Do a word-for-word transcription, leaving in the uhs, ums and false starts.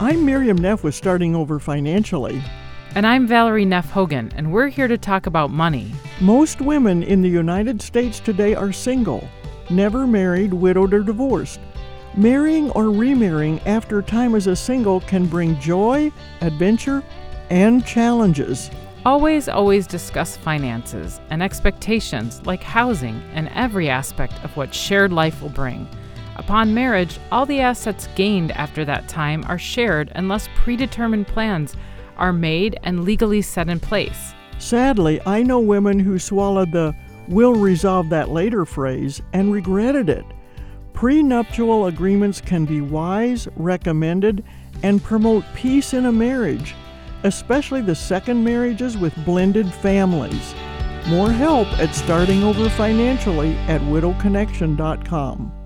I'm Miriam Neff with Starting Over Financially. And I'm Valerie Neff Hogan, and we're here to talk about money. Most women in the United States today are single, never married, widowed, or divorced. Marrying or remarrying after time as a single can bring joy, adventure, and challenges. Always, always discuss finances and expectations like housing and every aspect of what shared life will bring. Upon marriage, all the assets gained after that time are shared unless predetermined plans are made and legally set in place. Sadly, I know women who swallowed the "we'll resolve that later" phrase and regretted it. Prenuptial agreements can be wise, recommended, and promote peace in a marriage, especially the second marriages with blended families. More help at Starting Over Financially at widow connection dot com.